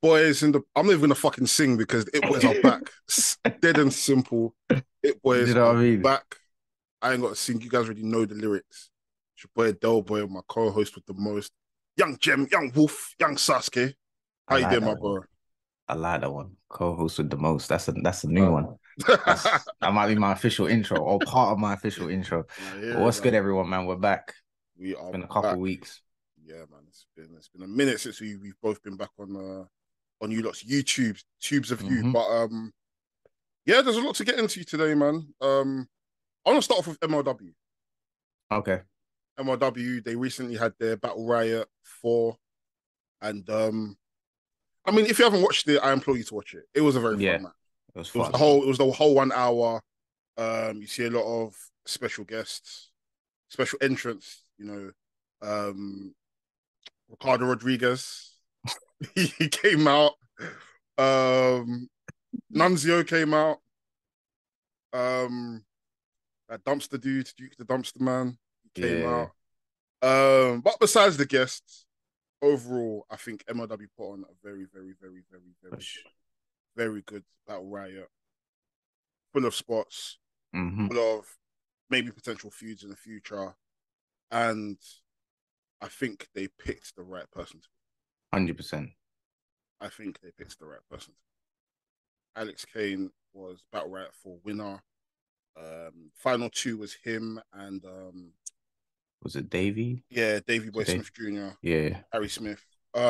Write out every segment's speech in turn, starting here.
boys in the. I'm not even gonna fucking sing because it boys are back. Dead and simple. It Do you boys know are what I mean? back. I ain't got to sing. You guys already know the lyrics. It's your boy Del Boy, my co-host with the most. Young Gem, Young Wolf, Young Sasuke. I How you like doing, that my one. bro? I like that one. Co-host with the most. That's a new Uh, one. That might be my official intro or part of my official intro. I But hear it. what's good, everyone, man? We're back. We It's are been a couple back. weeks. Yeah, man. It's been a minute since we've both been back on you lot's YouTube tubes of you. Hmm. But yeah, there's a lot to get into today, man. I want to start off with MLW. Okay. MLW, they recently had their Battle Riot 4. And I mean, if you haven't watched it, I implore you to watch it. It was a very Yeah, fun match. it was It was the fun, whole man. it was the whole 1 hour. You see a lot of special guests, special entrants, Ricardo Rodriguez. He came out. Um Nunzio came out. Um that dumpster dude, Duke the Dumpster Man, he came Yeah, out. But besides the guests, overall, I think MLW put on a very, very, very, very, very, push. very good battle riot, full of spots, Mm-hmm. full of maybe potential feuds in the future. And I think they picked the right person. 100%. I think they picked the right person. Alex Kane was battle riot for winner. Final two was him and Was it Davey yeah, Davy Boy today? Smith Jr., Yeah. Harry Smith.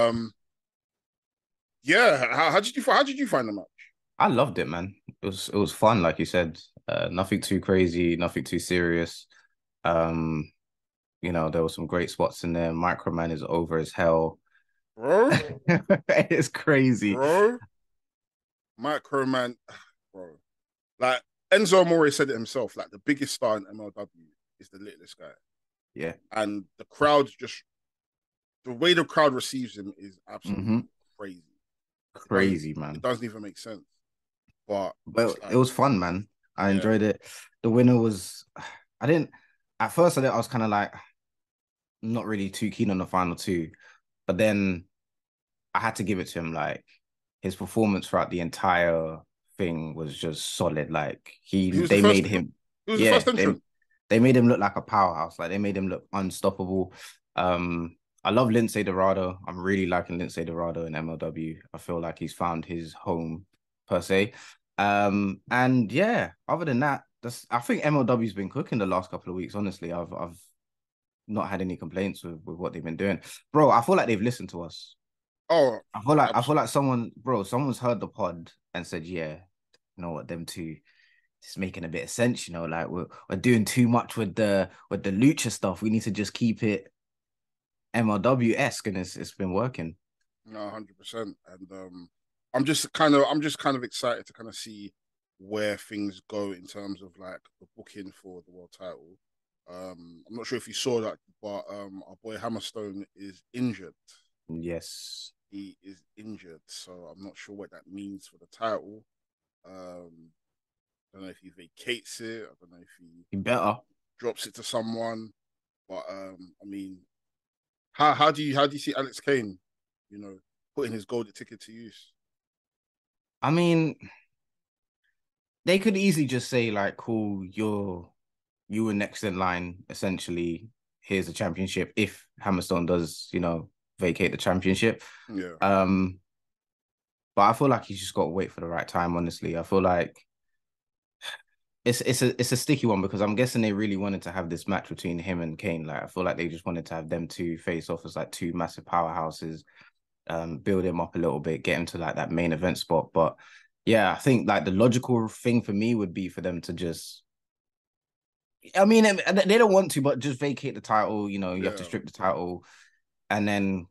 Yeah, how did you find the match? I loved it, man. It was fun, like you said. Nothing too crazy, nothing too serious. Um, there were some great spots in there. Microman is over as hell. Bro, It's crazy. bro, Microman, bro. Like Enzo Amore said it himself, like the biggest star in MLW is the littlest guy. Yeah. And the way the crowd receives him is Hmm. absolutely crazy. It doesn't Crazy, it man. doesn't even make sense. But But it's it like, was fun, man. I yeah, enjoyed it. The winner was, I didn't, at first I was kind of like not really too keen on the final two, but then I had to give it to him. Like his performance throughout the entire thing was just solid. Like he was the they first made him, he was the yeah, first entrant. they made him look like a powerhouse. Like they made him look unstoppable. I love Lince Dorado. I'm really liking Lince Dorado in MLW. I feel like he's found his home per se. And yeah, other than that, I think MLW's been cooking the last couple of weeks. Honestly, I've not had any complaints with what they've been doing. Bro, I feel like they've listened to us. Oh, I feel like absolutely. someone's heard the pod and said, yeah, you know what, them two, it's making a bit of sense, like we're doing too much with the lucha stuff. We need to just keep it MLW-esque, and it's been working. No, 100%. And I'm just kind of excited to kind of see where things go in terms of like the booking for the world title. I'm not sure if you saw that, but our boy Hammerstone is injured. Yes. He is injured, so I'm not sure what that means for the title. I don't know if he vacates it. I don't know if he You better. drops it to someone. But I mean, how do you see Alex Kane? You know, putting his golden ticket to use. I mean, they could easily just say, like, cool, you were next in line, essentially. Here's the championship. If Hammerstone does, vacate the championship. Yeah, Um, but I feel like he's just got to wait for the right time, honestly. I feel like it's a sticky one because I'm guessing they really wanted to have this match between him and Kane. Like I feel like they just wanted to have them two face off as like two massive powerhouses, build him up a little bit, get him to like that main event spot. But yeah, I think like the logical thing for me would be for them to just, I mean, they don't want to, but just vacate the title. You have to yeah, strip the title, and then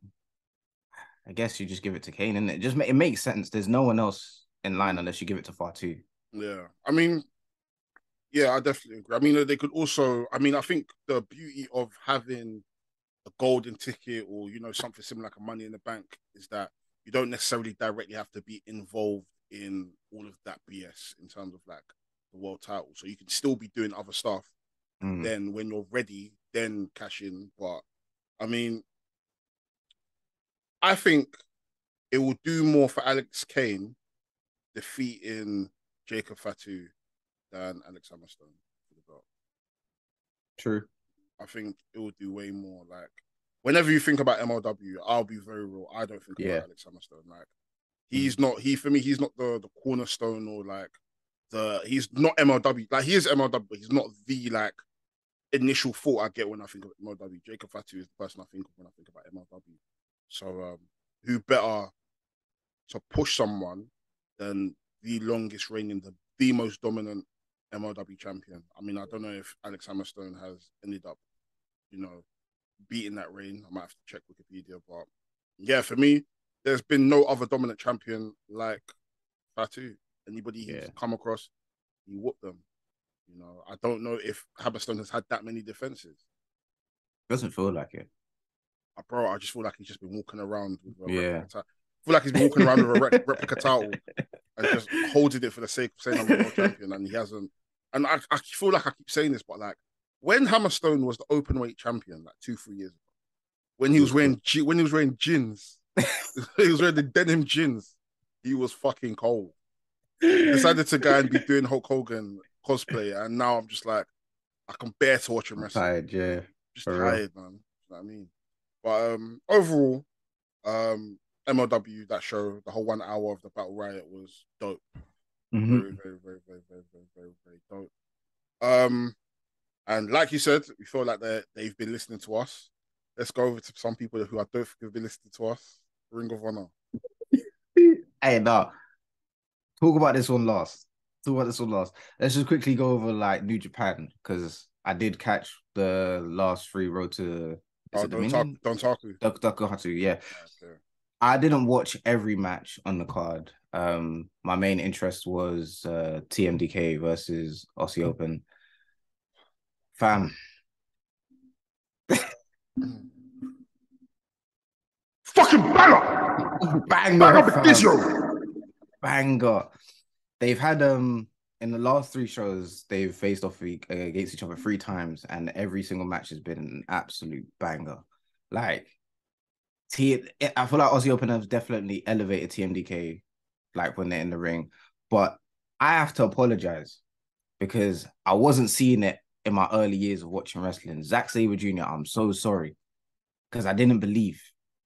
I guess you just give it to Kane, and it makes sense. There's no one else in line mm, unless you give it to Fatu. yeah. I mean, yeah, I definitely agree. I mean, they could also. I mean, I think the beauty of having a golden ticket or something similar like a Money in the Bank is that you don't necessarily directly have to be involved in all of that BS in terms of like the world title. So you can still be doing other stuff, and Mm. then when you're ready, then cash in. But I mean, I think. it will do more for Alex Kane defeating Jacob Fatu than Alex Hammerstone for the belt. True. I think it will do way more. Like, whenever you think about MLW, I'll be very real. I don't think about Yeah. Alex Hammerstone. Like, he's not, for me, he's not the cornerstone or like he's not MLW. Like, he is MLW, but he's not the like initial thought I get when I think of MLW. Jacob Fatu is the person I think of when I think about MLW. So, who better to push someone than the longest reigning, the most dominant MLW champion? I mean, I don't know if Alex Hammerstone has ended up, beating that reign. I might have to check Wikipedia, but yeah, for me, there's been no other dominant champion like Fatu. Anybody he's come across, he whooped them. I don't know if Hammerstone has had that many defenses. Doesn't feel like it. Bro, I just feel like he's just been walking around with a Yeah. replica title. I feel like he's been walking around with a replica title and just holding it for the sake of saying I'm a world champion, and he hasn't. And I feel like I keep saying this, but like when Hammerstone was the open weight champion, like 2-3 years ago, when he was wearing jeans, he was wearing the denim jeans, he was fucking cold. He decided to go and be doing Hulk Hogan cosplay, and now I'm just like, I can bear to watch him wrestle. Tired, yeah. Just tired, man. You know what I mean? But overall, MLW, that show, the whole 1 hour of the Battle Riot was dope. Mm-hmm. Very, very, very, very, very, very, very, very dope. And like you said, we feel like they've been listening to us. Let's go over to some people who I don't think have been listening to us. Ring of Honor. Hey, no. Talk about this one last. Let's just quickly go over like New Japan, because I did catch the last 3 road to Dontaku. Dontaku, yeah. Okay. I didn't watch every match on the card. My main interest was TMDK versus Aussie Open. Fam. Fucking banger! Banger. They've had in the last 3 shows, they've faced off against each other 3 times, and every single match has been an absolute banger. Like, I feel like Aussie Open has definitely elevated TMDK, like when they're in the ring. But I have to apologize because I wasn't seeing it in my early years of watching wrestling. Zack Sabre Jr., I'm so sorry, because I didn't believe.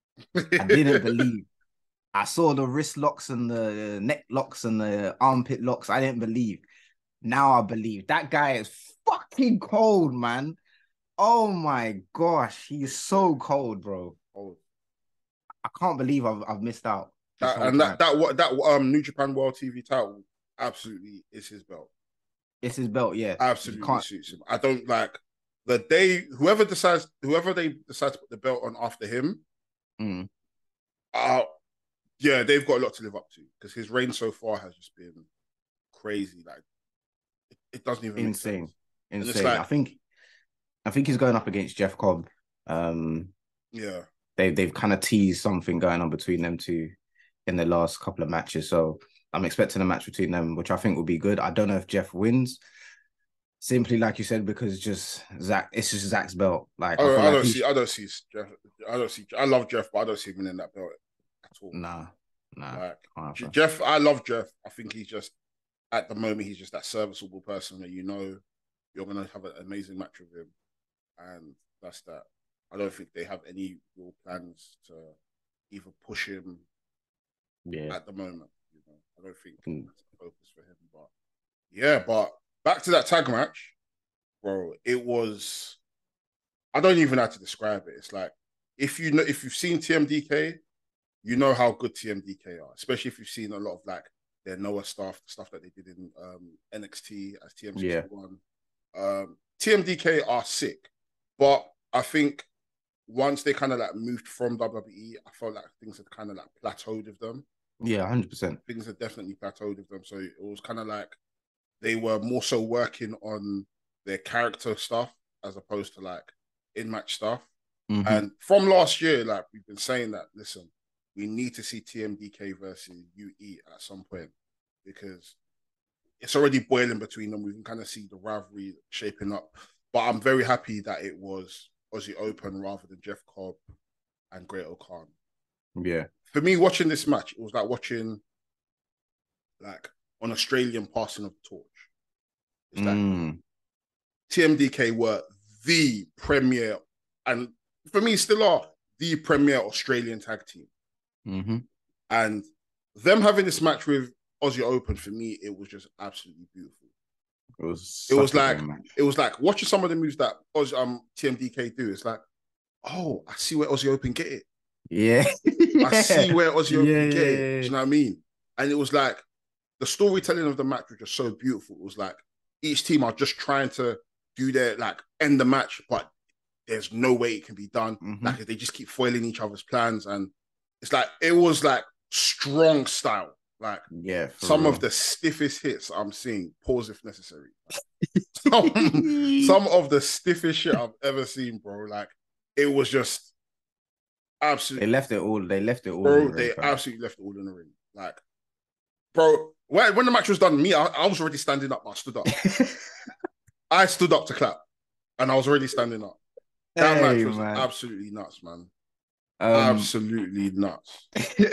I saw the wrist locks and the neck locks and the armpit locks. I didn't believe. Now I believe. That guy is fucking cold, man. Oh my gosh, he's so cold, bro. I can't believe I've missed out. That New Japan World TV title absolutely is his belt. It's his belt, yeah. Absolutely suits him. I don't like the day whoever they decide to put the belt on after him. Yeah, they've got a lot to live up to, because his reign so far has just been crazy. Like, it doesn't even insane. Make sense. Like, I think he's going up against Jeff Cobb. Yeah, they've kind of teased something going on between them two in the last couple of matches, so I'm expecting a match between them, which I think will be good. I don't know if Jeff wins, simply like you said, because it's just Zach's belt. Like, I don't see Jeff. I love Jeff, but I don't see him in that belt at all. Nah. Like, Jeff, I love Jeff. I think he's just, at the moment, he's just that serviceable person that you're gonna have an amazing match with him, and that's that. I don't think they have any real plans to either push him at the moment. I don't think that's a focus for him. But yeah, back to that tag match, bro. It was, I don't even have to describe it. It's like, if you've seen TMDK, you know how good TMDK are, especially if you've seen a lot of like their Noah stuff, the stuff that they did in NXT as TM61. TMDK are sick, but I think once they kind of like moved from WWE, I felt like things had kind of like plateaued with them. Yeah, 100%. Things had definitely plateaued with them. So it was kind of like they were more so working on their character stuff as opposed to like in-match stuff. Mm-hmm. And from last year, like, we've been saying that, listen, we need to see TMDK versus UE at some point, because it's already boiling between them. We can kind of see the rivalry shaping up. But I'm very happy that it was Aussie Open rather than Jeff Cobb and Great O'Khan. Yeah. For me, watching this match, it was like watching like an Australian passing of the torch. It's like Mm. TMDK were the premier, and for me, still are the premier Australian tag team. Mm-hmm. And them having this match with Aussie Open, for me, it was just absolutely beautiful. It was It was such a like great match. it was like watching some of the moves that TMDK do. It's like, oh, I see where Aussie Open get it. Yeah. I see where Aussie Yeah, Open get it. Do yeah, you know what I mean? And it was like the storytelling of the match was just so beautiful. It was like each team are just trying to do their like end the match, but there's no way it can be done. mm-hmm. Like they just keep foiling each other's plans, and it's like it was like strong style. Like Yeah, for some of real. the stiffest hits I'm seeing. Pause if necessary. Some of the stiffest shit I've ever seen, bro. Like it was just They absolutely, left it all. They left it all in bro. the ring, They fam. absolutely left it all in the ring. Like, bro, when the match was done, I was already standing up. I stood up. I stood up to clap, and I was already standing up. That Hey match was man. absolutely nuts, man. Um, Absolutely nuts.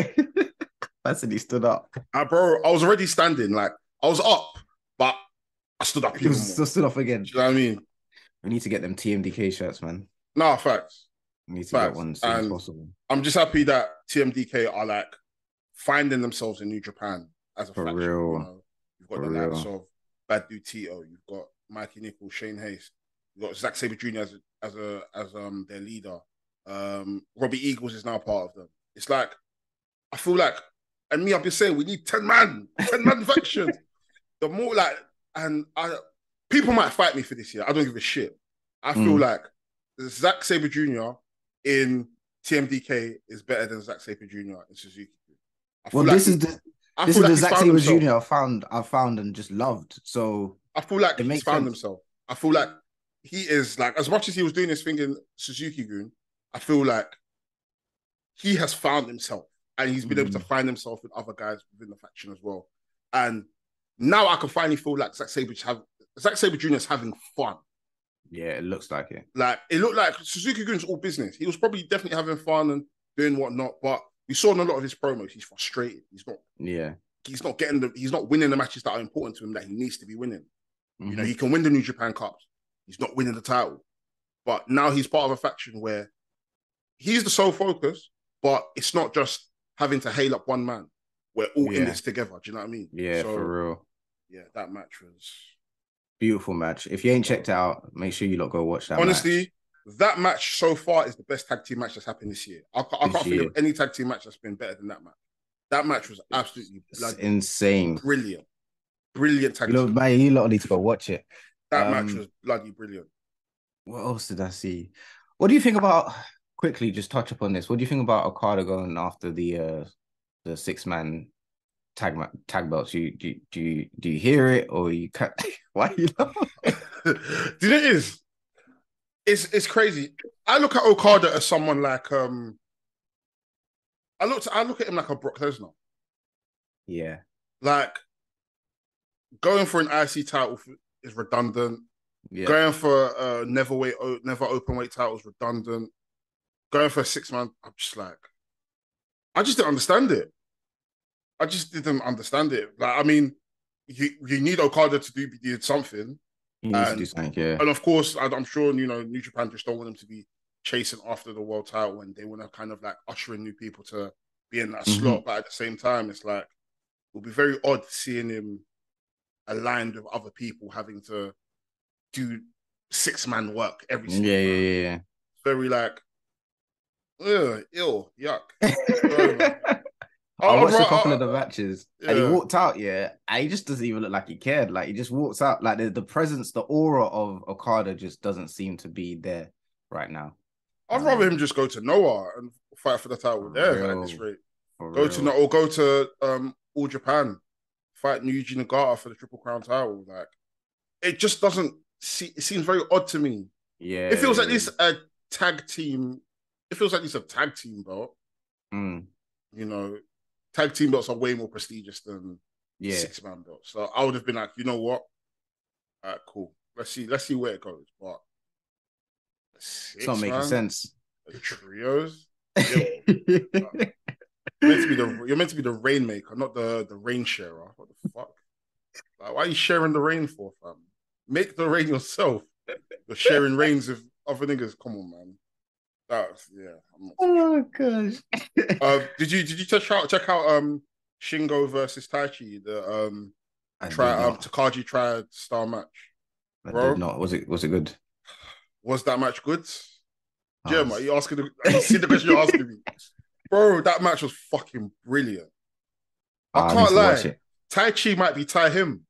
I said he stood up. Bro, I was already standing. Like, I was up, but I stood up He even was more. still stood up Do again. you know what I mean? We need to get them TMDK shirts, man. Nah, facts. We need to get Facts. one as soon as And possible. I'm just happy that TMDK are like finding themselves in New Japan as a For faction. You real. know, you've got For the likes real. of Badu Tito, you've got Mikey Nichols, Shane Hayes, you've got Zack Sabre Jr. as their leader. Robbie Eagles is now part of them. It's like I feel like, and me, I've been saying we need 10 man factions. The more like, and I people might fight me for this year. I don't give a shit. I feel Mm. like Zack Sabre Jr. in TMDK is better than Zack Sabre Jr. in Suzuki. I Well, feel like he, I this feel is like the he's Zack found Sabre himself. Jr. I found and just loved. So I feel like it he's makes found sense. himself. I feel like he is like as much as he was doing his thing in Suzuki Gun. I feel like he has found himself and he's been able to Mm. find himself with other guys within the faction as well. And now I can finally feel like Zack Sabre Jr. is having fun. Yeah, it looks like it. Like it looked like Suzuki Gun's all business. He was probably definitely having fun and doing whatnot, but we saw in a lot of his promos he's frustrated. Yeah. He's not winning the matches that are important to him that he needs to be winning. You know, Mm-hmm. he can win the New Japan Cups. He's not winning the title. But now he's part of a faction where he's the sole focus, but it's not just having to hail up one man. We're all in Yeah. this together. Do you know what I mean? Yeah, So, for real. yeah, that match was Beautiful match. If you ain't checked it out, make sure you lot go watch that match honestly, that match so far is the best tag team match that's happened this year. I this can't think of year. any tag team match that's been better than that match. That match was absolutely It's bloody insane. brilliant. Brilliant tag team. Man, you lot need to go watch it. That match was bloody brilliant. What else did I see? What do you think about quickly? Just touch upon this. What do you think about Okada going after the 6-man tag belts? Do you hear it or you can't? Why you know? Do you know it is? It's crazy. I look at Okada as someone like I look at him like a Brock Lesnar. Yeah, Like going for an IC title is redundant. yeah. Going for a never open weight title is redundant. Going for a 6-man, I just didn't understand it. I just didn't understand it. Like, I mean, you need Okada to do something, He needs to do something. Yeah. and of course, I'm sure New Japan just don't want them to be chasing after the world title, and they want to kind of like usher in new people to be in that slot. But at the same time, it's like it'll be very odd seeing him aligned with other people having to do 6-man work every single time. Yeah. Very like, ill, yuck. I watched a couple of the matches and he walked out, and he just doesn't even look like he cared. Like he just walks out. Like the presence, the aura of Okada just doesn't seem to be there right now. I'd rather him just go to Noah and fight for the title there at this rate. Go to All Japan, fight Yuji Nagata for the Triple Crown title. Like it just doesn't it seems very odd to me. Yeah. It feels like this a tag team. It feels like it's a tag team belt. You know, tag team belts are way more prestigious than 6-man belts. So I would have been like, you know what? All right, cool. Let's see where it goes. But it's not making sense. Trios. you're meant to be the rainmaker, not the rain sharer. What the fuck? Like, why are you sharing the rain for, fam? Make the rain yourself. You're sharing rains with other niggas. Come on, man. That's yeah. I'm not too Oh sure. gosh. Did you check out Shingo versus Taichi, the I did not. Takagi tried star match, I did bro? not. Was it good? Was that match good? Oh, Jim, are you seeing the question you're asking me? Bro, that match was fucking brilliant. I I need can't to watch lie. it. Tai Chi might be Tai him.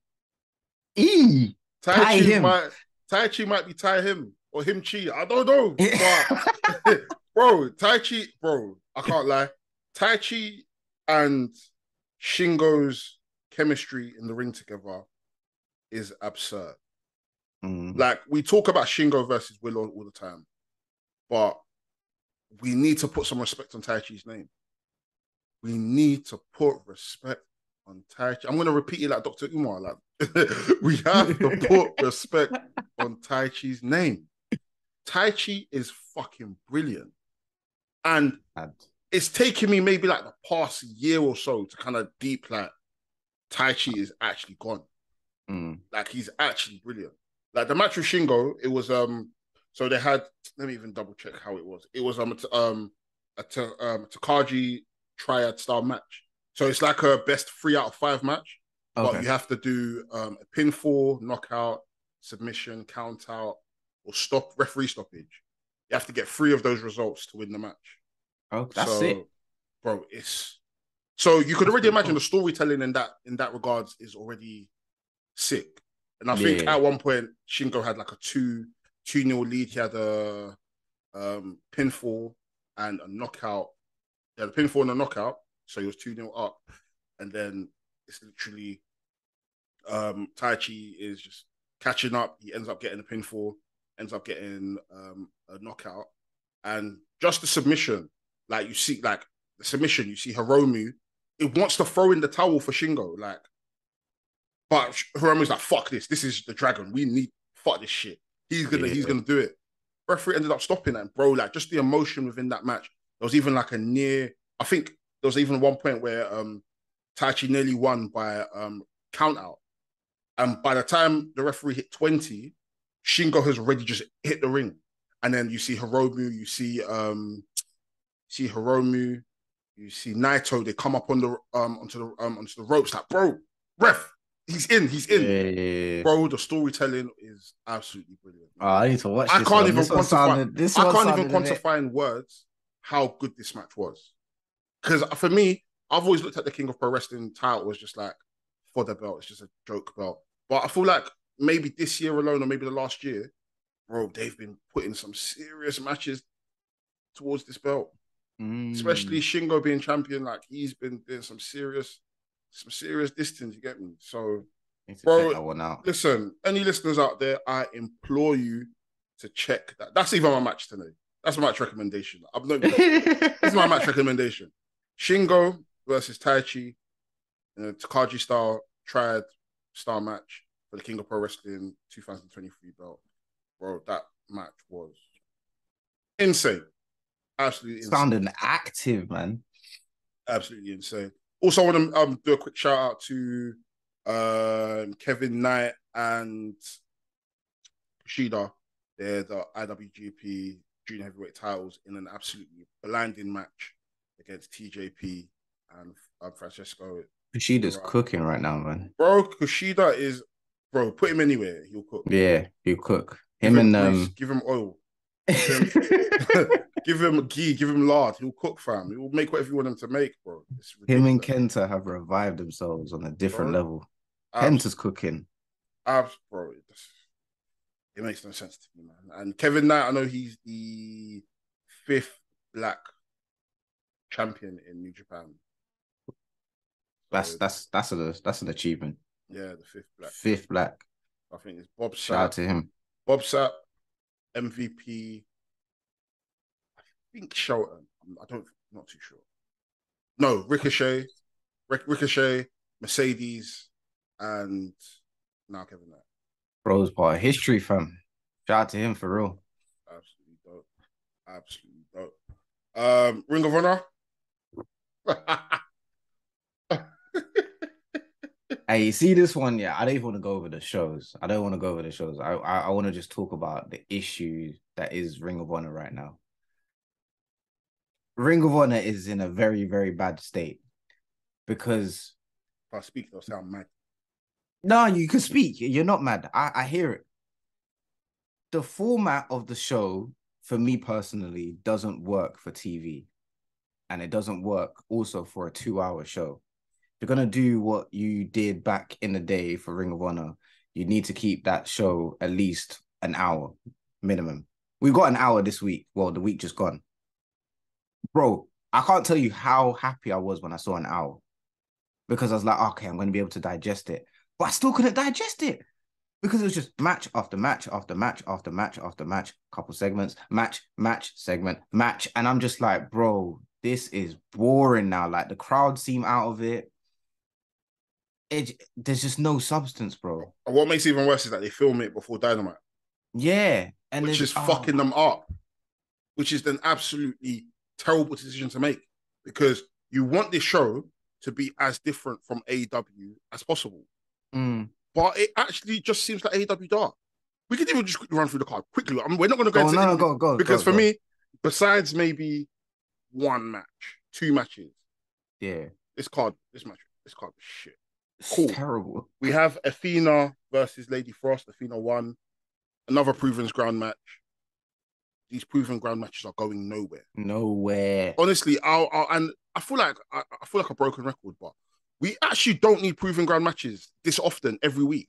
E Tai tie Chi him. might Tai Chi might be Tai him or him Chi. I don't know. But bro, Tai Chi, bro, I can't lie. Tai Chi and Shingo's chemistry in the ring together is absurd. Mm. Like we talk about Shingo versus Willow all the time, but we need to put some respect on Tai Chi's name. We need to put respect on Tai Chi. I'm gonna repeat it like Dr. Umar. Like we have to put respect on Tai Chi's name. Tai Chi is fucking brilliant. And it's taken me maybe like the past year or so to kind of deep like Tai Chi is actually gone. Like he's actually brilliant. Like the match with Shingo, it was so they had, let me even double check how it was. It was a Takagi triad style match. So it's like a best 3 out of 5 match, but Okay. you have to do a pinfall, knockout, submission, count out, or referee stoppage. You have to get 3 of those results to win the match. Oh, that's So, it. bro, it's so you could That's already pretty imagine the cool. storytelling in that regards is already sick. And I think Yeah. at one point Shingo had like a 2-0 lead. He had a pinfall and a knockout. He had a pinfall and a knockout, so he was 2-0 up. And then it's literally Taichi is just catching up. He ends up getting a pinfall, ends up getting a knockout, and just the submission. Like you see, like the submission, you see Hiromu. It wants to throw in the towel for Shingo, like, but Hiromu's like, "Fuck this! This is the dragon. We need fuck this shit. He's Yeah. gonna do it." Referee ended up stopping that, bro. Like just the emotion within that match. There was even like a near. I think there was even one point where Taichi nearly won by count out. And by the time the referee hit 20, Shingo has already just hit the ring. And then you see Hiromu, see Hiromu, you see Naito, they come up on the onto the ropes like, bro, ref, he's in. Yeah. Bro, the storytelling is absolutely brilliant. Oh, I need to watch I this can't one. even quantify This I one can't even sounded a bit. quantify in words how good this match was. Because for me, I've always looked at the King of Pro Wrestling title as just like for the belt. It's just a joke belt. But I feel like maybe this year alone, or maybe the last year, bro, they've been putting some serious matches towards this belt. Especially Mm. Shingo being champion, like he's been doing some serious distance. You get me? So, Need to check bro, that one out. listen, any listeners out there, I implore you to check that. That's even my match today. That's my match recommendation. I'm not even. This is my match recommendation. Shingo versus Taichi in a Takagi style triad style match for the King of Pro Wrestling 2023 belt. Bro, that match was insane. Absolutely insane. Sounding active, man. Absolutely insane. Also, I want to do a quick shout out to Kevin Knight and Kushida. They're the IWGP Junior Heavyweight titles in an absolutely blinding match against TJP and Francesco. Kushida's cooking right now, man. Bro, Kushida is, bro, put him anywhere, he'll cook. Yeah, he'll cook. Give Him him and grease, give him oil, give him give him ghee, give him lard. He'll cook, fam. He will make whatever you want him to make, bro. It's him and ridiculous. Kenta have revived themselves on a different Bro, level. abs, Kenta's cooking. bro. It makes no sense to me, man. And Kevin Knight, I know he's the 5th black champion in New Japan. That's So that's that's an achievement. yeah, the 5th black Fifth champion. black. I think it's Bob Shout out Sapp. to him. Bob Sapp, MVP. I think Shelton. I don't. Not too sure. No, Ricochet, Mercedes, and now Kevin Knight. Bro's part of history, fam. Shout out to him for real. Absolutely dope. Absolutely dope. Ring of Honor. Hey, you see this one? Yeah, I don't even want to go over the shows. I don't want to go over the shows. I want to just talk about the issue that is Ring of Honor right now. Ring of Honor is in a very, very bad state because If I speak, they'll sound mad. no, you can speak. You're not mad. I hear it. The format of the show, for me personally, doesn't work for TV. And it doesn't work also for a 2-hour show. If you're going to do what you did back in the day for Ring of Honor, you need to keep that show at least an hour minimum. We've got an hour this week. Well, the week just gone. Bro, I can't tell you how happy I was when I saw an hour because I was like, okay, I'm going to be able to digest it. But I still couldn't digest it because it was just match after match after match after match after match, couple segments, match, segment, match. And I'm just like, bro, this is boring now. Like the crowd seem out of it. There's just no substance, bro. And what makes it even worse is that they film it before Dynamite. Yeah. And which is fucking them up. Which is an absolutely terrible decision to make. Because you want this show to be as different from AEW as possible. But it actually just seems like AEW dark. We could even just quickly run through the card quickly. I mean, we're not going to go into go because for me, besides maybe one match, 2 matches, yeah, this card is shit. Cool. It's terrible. We have Athena versus Lady Frost. Athena won. Another Proven Ground match. These Proven Ground matches are going nowhere. Nowhere. Honestly, and I feel like a broken record, but we actually don't need Proven Ground matches this often every week.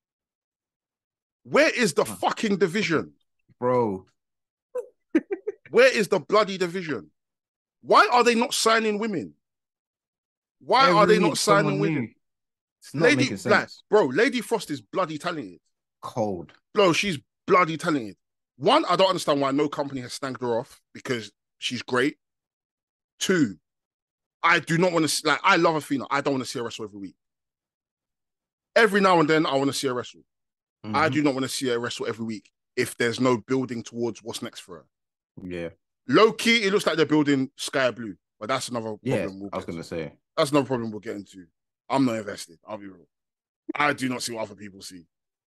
Where is the fucking division? Bro. Where is the bloody division? Why are they not signing women? Why are they not signing women? It's not making sense. Bro, Lady Frost is bloody talented. Cold. Bro, she's bloody talented. One, I don't understand why no company has snagged her off because she's great. 2, I do not want to, I love Athena. I don't want to see her wrestle every week. Every now and then, I want to see her wrestle. Mm-hmm. I do not want to see her wrestle every week if there's no building towards what's next for her. Yeah. Low key, it looks like they're building Sky Blue, but that's another problem. I was going to say. That's another problem we'll get into. I'm not invested. I'll be real. I do not see what other people see.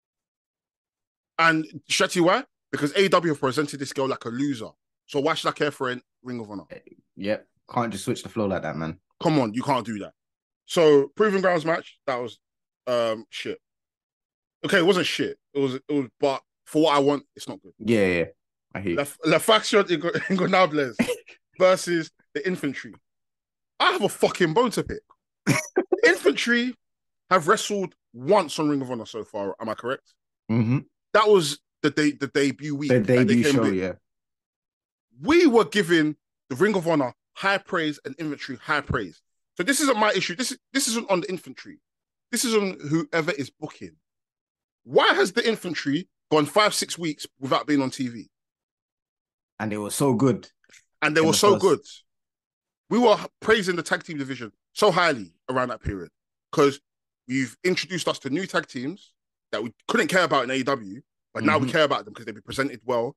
And Shetty, why? Because AEW have presented this girl like a loser. So why should I care for a Ring of Honor? Yep. Can't just switch the flow like that, man. Come on, you can't do that. So Proven Grounds match, that was shit. Okay, it wasn't shit. It was but for what I want, it's not good. Yeah. I hear La Faction Ingonables versus the Infantry. I have a fucking bone to pick. Infantry have wrestled once on Ring of Honor so far. Am I correct? Mm-hmm. That was the debut week. The debut show, yeah. We were giving the Ring of Honor high praise and Infantry high praise. So this isn't my issue. This isn't on the Infantry. This is on whoever is booking. Why has the Infantry gone 5-6 weeks without being on TV? And they were so good. And they were so good. We were praising the tag team division so highly around that period because you've introduced us to new tag teams that we couldn't care about in AEW, but now we care about them because they've been presented well.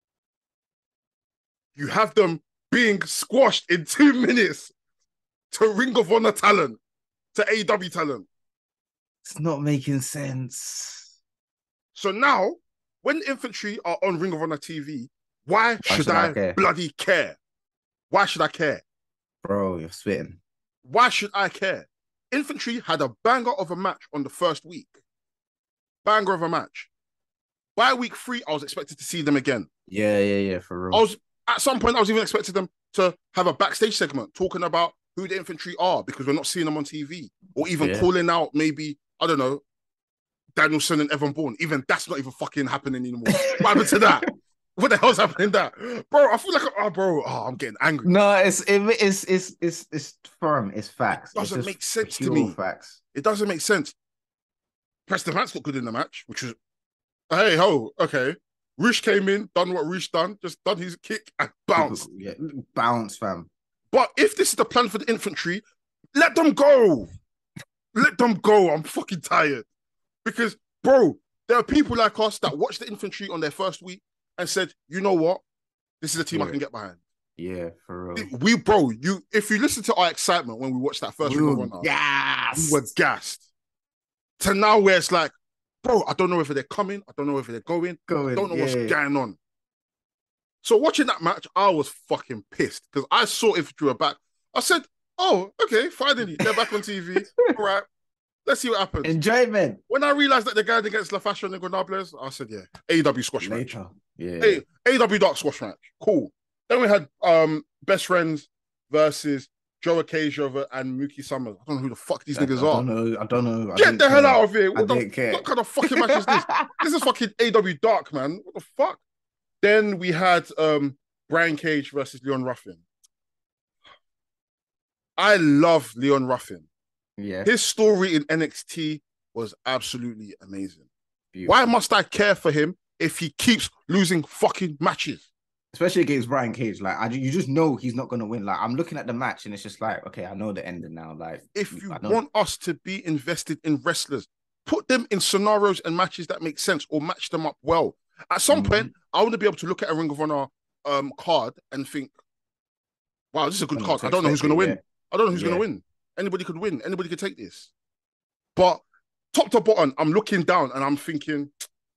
You have them being squashed in 2 minutes to Ring of Honor talent, to AEW talent. It's not making sense. So now, when Infantry are on Ring of Honor TV, why should I bloody care? Why should I care? Bro, you're spitting. Why should I care? Infantry had a banger of a match on the first week. Banger of a match. By week 3, I was expected to see them again. Yeah, for real. At some point, I was even expecting them to have a backstage segment talking about who the Infantry are because we're not seeing them on TV. Or even calling out maybe, I don't know, Danielson and Evan Bourne. Even that's not even fucking happening anymore. What happened to that? What the hell's happening there? Bro, I feel like, I'm getting angry. No, it's firm. It's facts. It doesn't make sense to me. Facts. It doesn't make sense. Preston Vance looked good in the match, which was, hey, ho, okay. Roosh came in, done what Roosh done, just done his kick and bounced. Yeah, bounce, fam. But if this is the plan for the Infantry, let them go. Let them go. I'm fucking tired. Because, bro, there are people like us that watched the Infantry on their first week and said, you know what? This is a team I can get behind. Yeah, for real. If you listen to our excitement when we watched that first We Ring of were Honor, we were gassed. gassed. To now where it's like, bro, I don't know whether they're coming. I don't know whether they're going. I Going, don't know what's yeah. going on. So watching that match, I was fucking pissed because I saw if Drew were back. I said, oh, okay, finally, they're back on TV. All right, let's see what happens. Enjoyment. When I realized that they're going against La Fashion and Gonables, I said, yeah, AEW squash match. Later. Yeah. Hey, AEW dark squash match. Cool. Then we had Best Friends versus Joe Acacia and Mookie Summers. I don't know who the fuck these niggas are. I don't know. Get the hell out of here. What kind of fucking match is this? This is fucking AW Dark, man. What the fuck? Then we had Brian Cage versus Leon Ruffin. I love Leon Ruffin. Yeah. His story in NXT was absolutely amazing. Beautiful. Why must I care for him if he keeps losing fucking matches? Especially against Brian Cage. Like, you just know he's not going to win. Like, I'm looking at the match and it's just like, okay, I know the ending now. Like, if you want us to be invested in wrestlers, put them in scenarios and matches that make sense or match them up well. At some point, I want to be able to look at a Ring of Honor card and think, wow, this is a good card. I don't know who's going to win. I don't know who's going to win. Anybody could win. Anybody could take this. But top to bottom, I'm looking down and I'm thinking,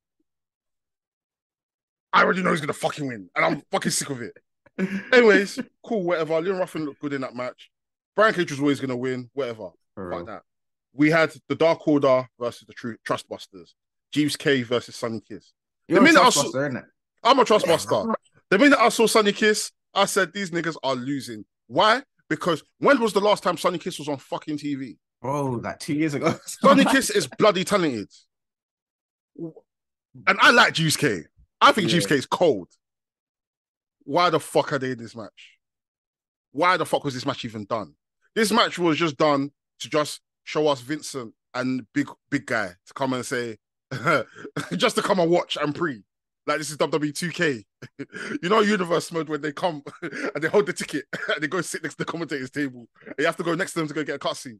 I already know who's going to fucking win. And I'm fucking sick of it. Anyways, cool, whatever. Leon Ruffin looked good in that match. Brian Cage was always going to win, whatever. Fuck that. We had the Dark Order versus the Trustbusters. Jeeves K versus Sonny Kiss. You're a Trustbuster, isn't it? I'm a Trustbuster. The minute I saw Sonny Kiss, I said, these niggas are losing. Why? Because when was the last time Sonny Kiss was on fucking TV? Bro, like 2 years ago. Sonny Kiss is bloody talented. And I like Jeeves K. I think Jeeves K is cold. Why the fuck are they in this match? Why the fuck was this match even done? This match was just done to just show us Vincent and big guy to come and say, just to come and watch and pre. Like, this is WWE 2K. You know, Universe mode when they come and they hold the ticket and they go sit next to the commentator's table. And you have to go next to them to go get a cutscene.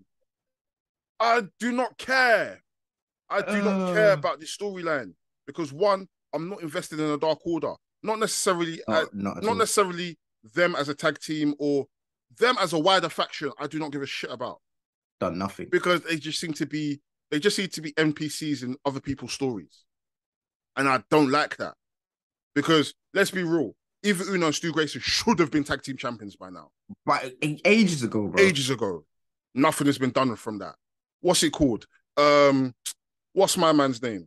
I do not care. I do not care about this storyline because one, I'm not invested in a Dark Order. Not necessarily, not necessarily them as a tag team or them as a wider faction. I do not give a shit about. Done nothing because they just seem to be NPCs in other people's stories, and I don't like that. Because let's be real, Eva Uno and Stu Grayson should have been tag team champions by now. But ages ago, bro. Ages ago, nothing has been done from that. What's it called? What's my man's name?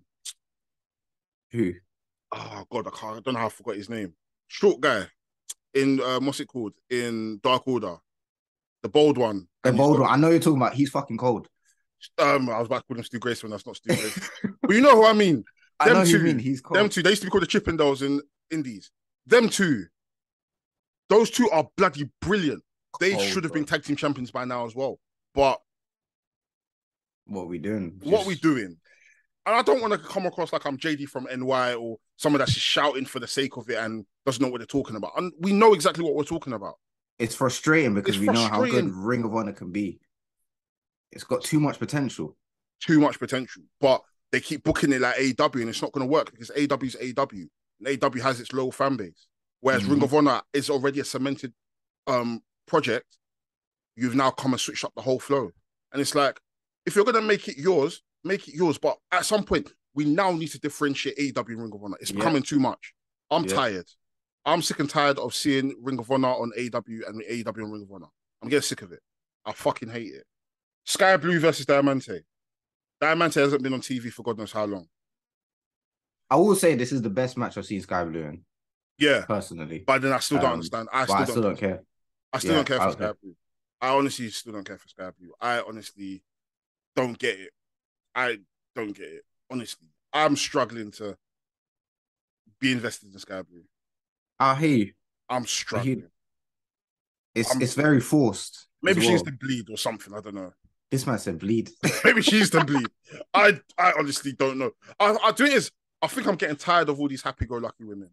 Who? Oh God, I don't know how I forgot his name. Short guy in what's it called in Dark Order, the bold one. The bold one. I know you're talking about. He's fucking cold. I was about to call him Stu Grayson. That's not Stu Grayson. But you know who I mean. I know who you mean. He's cold. Them two. They used to be called the Chippendales in Indies. Them two. Those two are bloody brilliant. They should have been tag team champions by now as well. But what are we doing? What are we doing? And I don't want to come across like I'm JD from NY or someone that's just shouting for the sake of it and doesn't know what they're talking about. And we know exactly what we're talking about. It's frustrating because we know how good Ring of Honor can be. It's got too much potential. Too much potential. But they keep booking it like AEW and it's not going to work because AEW is AEW. And AEW has its loyal fan base. Whereas Ring of Honor is already a cemented project. You've now come and switched up the whole flow. And it's like, if you're going to make it yours, make it yours. But at some point, we now need to differentiate AEW and Ring of Honor. It's becoming too much. I'm tired. I'm sick and tired of seeing Ring of Honor on AEW and AEW on Ring of Honor. I'm getting sick of it. I fucking hate it. Sky Blue versus Diamante. Diamante hasn't been on TV for God knows how long. I will say this is the best match I've seen Sky Blue in. Yeah. Personally. But then I still don't understand. I still don't care. I still don't care for Sky Blue. I honestly still don't care for Sky Blue. I honestly don't get it. I don't get it. Honestly. I'm struggling to be invested in Sky Blue. I hear you. I'm struggling. It's very forced. Maybe she needs to bleed or something. I don't know. This man said bleed. Maybe she needs to bleed. I honestly don't know. I do it is. I think I'm getting tired of all these happy-go-lucky women.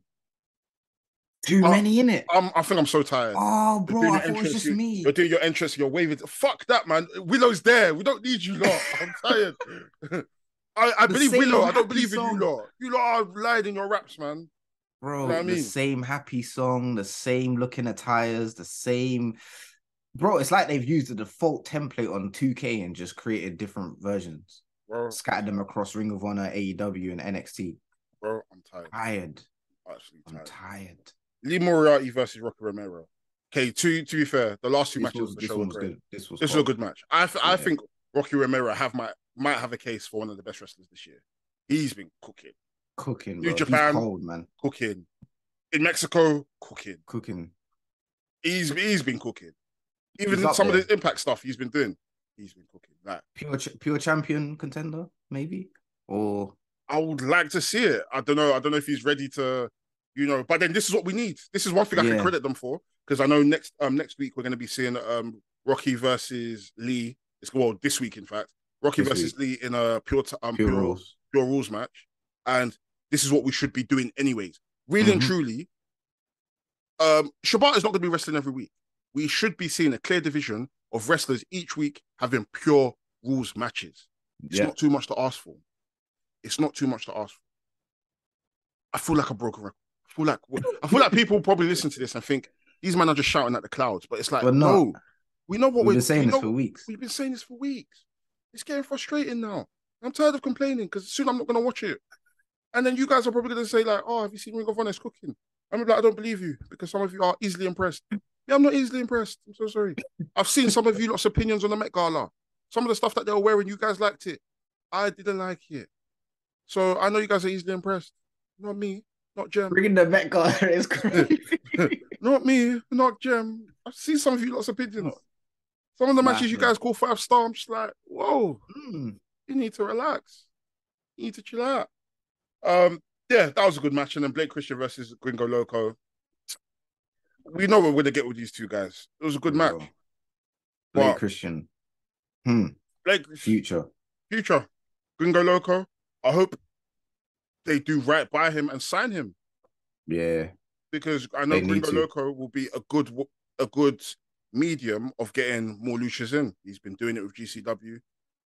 Too many in it. I think I'm so tired. Oh, bro, I thought it was just me. You're doing your entrance, you're waving. Fuck that, man. Willow's there. We don't need you lot. I'm tired. I believe Willow. I don't believe in you lot. You lot are lying in your raps, man. You know what Bro, I the mean? same happy song, the same looking attires, the same. Bro, it's like they've used the default template on 2K and just created different versions, Bro, I'm scattered them tired. across Ring of Honor, AEW, and NXT. Bro, I'm tired. Tired. Actually I'm tired. tired. Lee Moriarty versus Rocky Romero. Okay, to be fair, the last two matches of the This show one were was great. good. This was This was a cold. good match. I Yeah. think Rocky Romero might have a case for one of the best wrestlers this year. He's been cooking. Cooking, New bro. He's Japan, cold, man. cooking. In Mexico, cooking. Cooking. He's been cooking. He's Even up some of there. the Impact stuff he's been doing, he's been cooking. Like Pure champion contender, maybe? Or I would like to see it. I don't know. I don't know if he's ready to, But then this is what we need. This is one thing I can yeah, credit them for because I know next week we're going to be seeing Rocky versus Lee. This week in fact, Rocky this versus week. Lee in a Pure rules. pure rules match, and this is what we should be doing anyways. Really and Mm-hmm. truly, Shibata is not going to be wrestling every week. We should be seeing a clear division of wrestlers each week having pure rules matches. It's Yeah. not too much to ask for. It's not too much to ask for. I feel like a broken record. I feel like people probably listen to this and think these men are just shouting at the clouds, but it's like, But no, no, we know what we've been we saying this know. for weeks. We've been saying this for weeks. It's getting frustrating now. I'm tired of complaining because soon I'm not going to watch it. And then you guys are probably going to say like, "Oh, have you seen Ring of Honor's cooking?" I'm like, I don't believe you because some of you are easily impressed. Yeah, I'm not easily impressed. I'm so sorry. I've seen some of you lots of opinions on the Met Gala. Some of the stuff that they were wearing, you guys liked it. I didn't like it. So I know you guys are easily impressed. Not me, not Jem. Bringing the back guard is crazy. Not me, not Jem. I've seen some of you lots of opinions. Some of the matches you Massive. guys call 5-star, I'm just like, whoa, Mm. you need to relax. You need to chill out. Yeah, that was a good match. And then Blake Christian versus Gringo Loco. We know what we're gonna get with these two guys. It was a good Bro. match. Blake But Christian. Blake Future. Future, Gringo Loco, I hope they do right by him and sign him. Yeah. Because I know They need Gringo to. Loco will be a good medium of getting more luchas in. He's been doing it with GCW.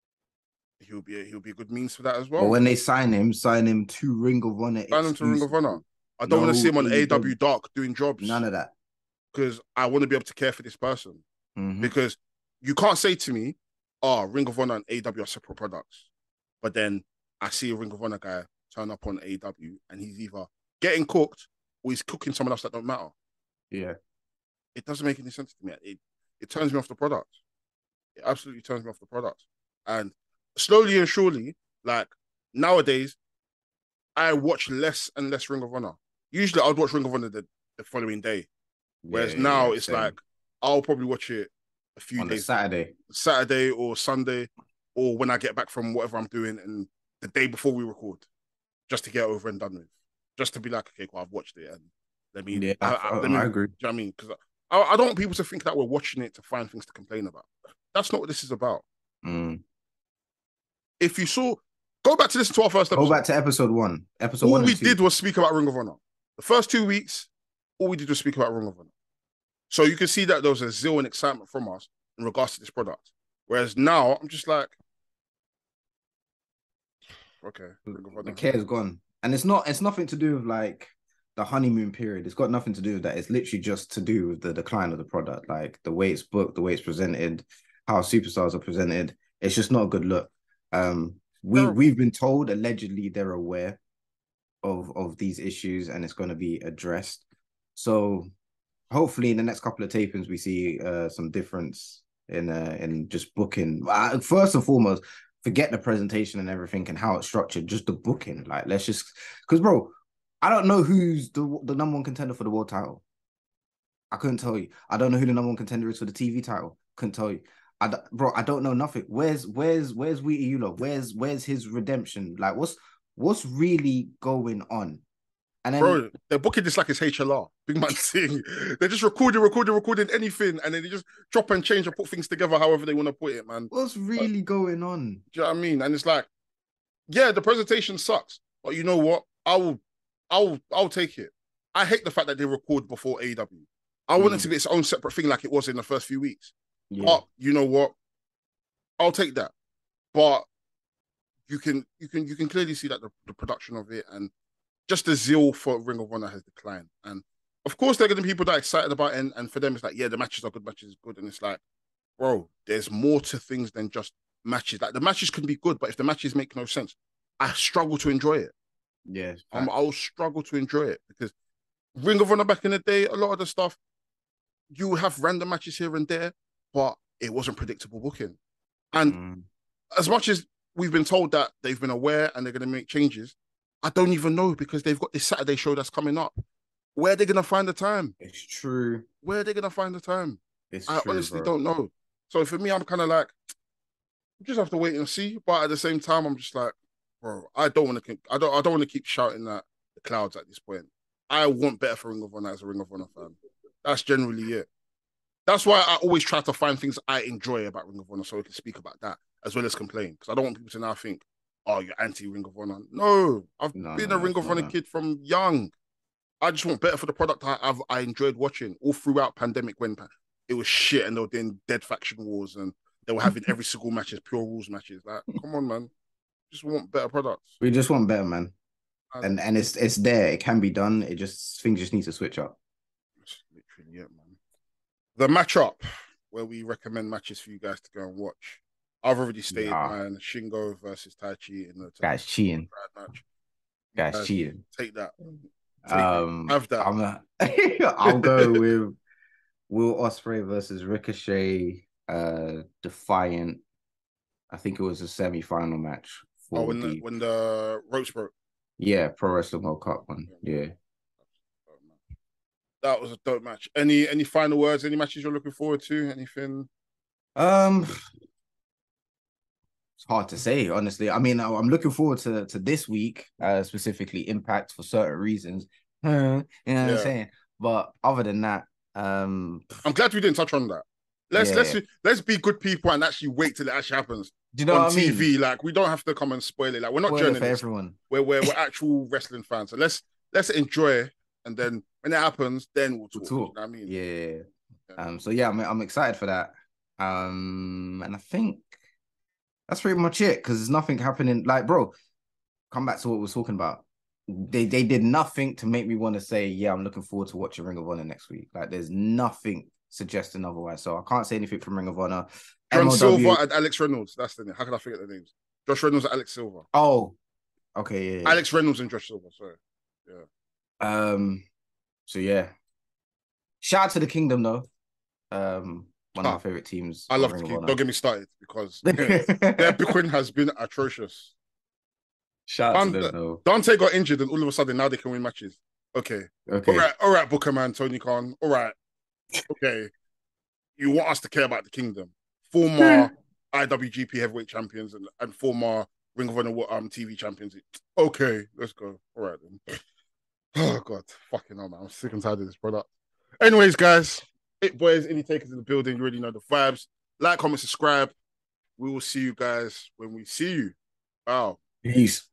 He'll be a good means for that as But well. when they sign him to Ring of Honor Sign him to Ring of Honor. exclusively. I don't want to see No him on AEW. AW Dark doing None jobs of that. because I want to be able to care for this person. Mm-hmm. Because you can't say to me, "Oh, Ring of Honor and AW are separate products," but then I see a Ring of Honor guy turn up on AW and he's either getting cooked or he's cooking someone else that don't matter. Yeah. It doesn't make any sense to me. It turns me off the product. It absolutely turns me off the product. And slowly and surely, like nowadays, I watch less and less Ring of Honor. Usually, I'd watch Ring of Honor the following day, whereas now Yeah. it's Same. like I'll probably watch it a few On the days, Saturday or Sunday, or when I get back from whatever I'm doing, and the day before we record, just to get over and done with, just to be like, okay, cool, I've watched it, and Yeah, I agree. do you know what I mean? Because I don't want people to think that we're watching it to find things to complain about. That's not what this is about. Mm. If you saw, go back to listen to our first episode. Go back to episode 1. Episode All 1 we and 2. did was speak about Ring of Honor. The first 2 weeks, all we did was speak about Ring of Honor. So you can see that there was a zeal and excitement from us in regards to this product. Whereas now, I'm just like, okay, Ring of The Honor. care is gone. And it's nothing to do with like the honeymoon period. It's got nothing to do with that. It's literally just to do with the decline of the product, like the way it's booked, the way it's presented, how superstars are presented. It's just not a good look. We've been told allegedly they're aware of these issues and it's going to be addressed. So hopefully in the next couple of tapings we see some difference in just booking. First and foremost, forget the presentation and everything and how it's structured, just the booking. Like, let's just, because bro, I don't know who's the number one contender for the world title. I couldn't tell you. I don't know who the number one contender is for the TV title. Couldn't tell you. I don't know nothing. Where's Wheaty Yulo? Where's his redemption? Like, what's really going on? And then, bro, they're booking this like it's HLR. Big man thing. They're just recording anything, and then they just drop and change and put things together however they want to put it, man. what's really going on? Do you know what I mean? And it's like, yeah, the presentation sucks, but you know what? I'll take it. I hate the fact that they record before AEW. I want it to be its own separate thing, like it was in the first few weeks. Yeah. But you know what? I'll take that. But you can clearly see that the production of it and just the zeal for Ring of Honor has declined. And of course, there are going to be people that are excited about it. And for them, it's like, yeah, the matches are good, matches are good. And it's like, bro, there's more to things than just matches. Like the matches can be good, but if the matches make no sense, I struggle to enjoy it. Yeah, I'll struggle to enjoy it because Ring of Honor back in the day, a lot of the stuff, you would have random matches here and there, but it wasn't predictable booking. And as much as we've been told that they've been aware and they're going to make changes, I don't even know because they've got this Saturday show that's coming up. Where are they going to find the time? It's true. Where are they going to find the time? It's I true, honestly bro. don't know. So for me, I'm kind of like, you just have to wait and see. But at the same time, I'm just like, bro, I don't want to. I don't want to keep shouting at the clouds at this point. I want better for Ring of Honor as a Ring of Honor fan. That's generally it. That's why I always try to find things I enjoy about Ring of Honor so we can speak about that as well as complain. Because I don't want people to now think, oh, you're anti Ring of Honor. No, I've been a Ring of Honor kid from young. I just want better for the product I enjoyed watching all throughout pandemic when it was shit and they were doing dead faction wars and they were having every single matches, pure rules matches. Like, come on, man. Just want better products. We just want better, man. And it's there. It can be done. It just things just need to switch up. Literally, yeah, man. The matchup where we recommend matches for you guys to go and watch. I've already stated mine. Shingo versus Taichi in the guys cheating. Match. Guys cheating. Take that. Have that. I'll go with Will Ospreay versus Ricochet. Defiant. I think it was a semi-final match. When the ropes broke. Yeah, Pro Wrestling World Cup one. Yeah. That was a dope match. Any final words? Any matches you're looking forward to? Anything? It's hard to say, honestly. I mean, I'm looking forward to this week, specifically Impact for certain reasons. You know what I'm saying? But other than that, I'm glad we didn't touch on that. Let's be good people and actually wait till it actually happens. Do you know on what I TV? mean? Like we don't have to come and spoil it. Like we're not journalists. For everyone. We're actual wrestling fans. So let's enjoy, and then when it happens, then we'll talk. You know what I mean? Yeah. So yeah, I'm excited for that. And I think that's pretty much it because there's nothing happening. Like, bro, come back to what we were talking about. They did nothing to make me want to say, yeah, I'm looking forward to watching Ring of Honor next week. Like, there's nothing suggesting otherwise. So I can't say anything from Ring of Honor. John Silver and Alex Reynolds. That's the name. How can I forget the names? Josh Reynolds and Alex Silver. Oh, okay, yeah. Alex Reynolds and Josh Silver. Sorry. Yeah. So yeah. Shout out to the Kingdom though. One of my favorite teams. I love the Kingdom. Don't get me started because their booking has been atrocious. Shout out to them though. Dante got injured and all of a sudden now they can win matches. Okay. All right, Booker man, Tony Khan. All right. Okay. You want us to care about the Kingdom. Former IWGP heavyweight champions and former Ring of Honor TV champions. Okay, let's go. All right then. Oh God, fucking hell, man. I'm sick and tired of this product. Anyways, guys, boys, any takers in the building, you already know the vibes. Like, comment, subscribe. We will see you guys when we see you. Wow. Peace.